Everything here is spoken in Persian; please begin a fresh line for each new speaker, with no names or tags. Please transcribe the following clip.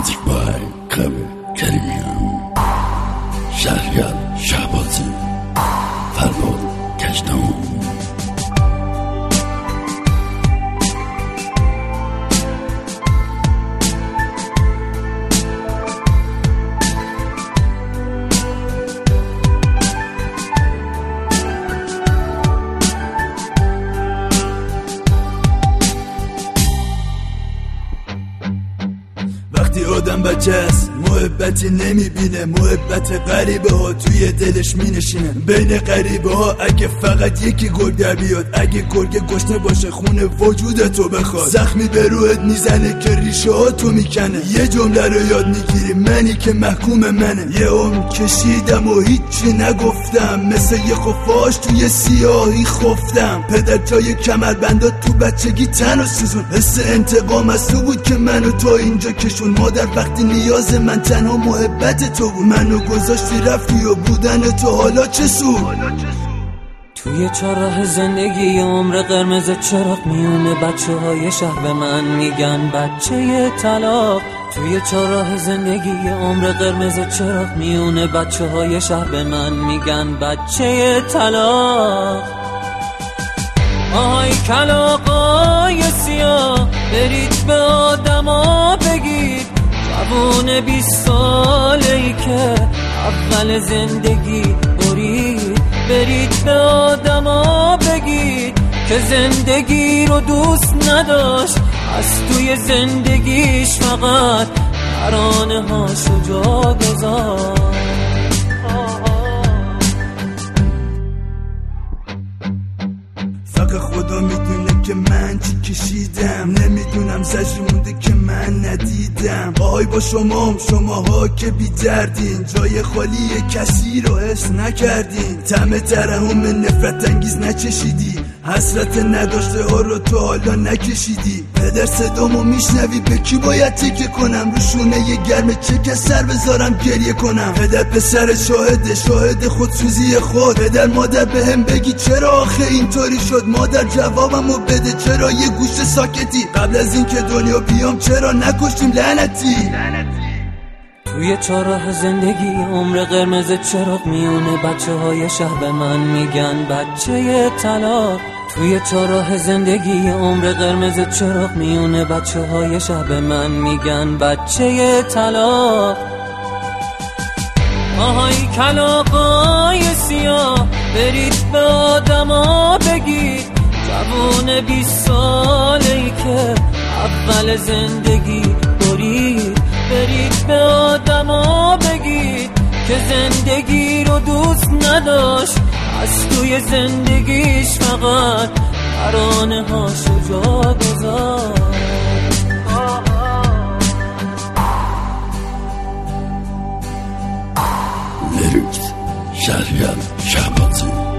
Music by Kabir Karimian. Shahryar Shahbazi, Farbod Kajdan.
وقتی آدم بچه است محبتی نمیبینه، محبت غریبه ها توی دلش مینشینه. بین غریبه ها اگه فقط یکی گرگ در بیاد، اگه گرگ گشنه باشه خونه وجودتو بخواد، زخمی به روحت میزنه که ریشه ها تو میکنه. یه جمله رو یاد میگیری، منی که محکوم منه. یه عمر کشیدم و هیچی نگفتم، مثل یه خفاش توی سیاهی خفتم. پدر جای کمربندات تو بچگی تن و سوزون، حس انتقام از تو بود که منو تا اینجا کشون. مادر وقتی نیاز من تنها محبت تو بود، منو گذاشتی رفتی و بودن تو حالا چه سود؟
توی چهارراه زندگی عمر قرمز چراغ میونه بچه های شهر به من میگن بچه طلاق. توی چهارراه زندگی عمر قرمز چراغ میونه بچه های شهر به من میگن بچه طلاق. آهای کلاغای سیاه برید به آدما بگید، جوون 20 ساله ای که اول زندگی برید. برید به آدما بگید که زندگی رو دوست نداشت، از توی زندگیش فقط ترانه هاشو جا گذاشت.
فقط خدا میدونه که من چی کشیدم، نمیدونم زجر مونده که من ندیدم. آهای با شماها که بی دردین، جای خالی کسی رو حس نکردین. طعم ترحم نفرت انگیز نچشیدی، حسرت نداشته ها رو تو حالا نکشیدی. پدر صدامو میشنوی، به کی باید تکه کنم؟ رو شونه یه گرمه چه که سر بذارم گریه کنم؟ پدر پسر شاهد خودسوزی خود. پدر مادر بهم بگی چرا آخه اینطوری شد؟ مادر جوابمو بده، چرا یه گوشه ساکتی؟ قبل از این که دنیا بیام چرا نکشتیم لعنتی؟
توی چهارراه زندگی عمر قرمز چراغ میونه بچه های شهر به من میگن بچه طلاق. توی چهارراه زندگی عمر قرمز چراغ میونه بچه های شهر به من میگن بچه طلاق. آهای کلاغای سیاه برید به آدما بگید، جوون 20 ساله ای که اول زندگی برید. برید به آدما بگید که زندگی رو دوست نداشت، از توی زندگیش فقط ترانه هاشو جا گذاشت.
Lyrics Shahryar Shahbazi.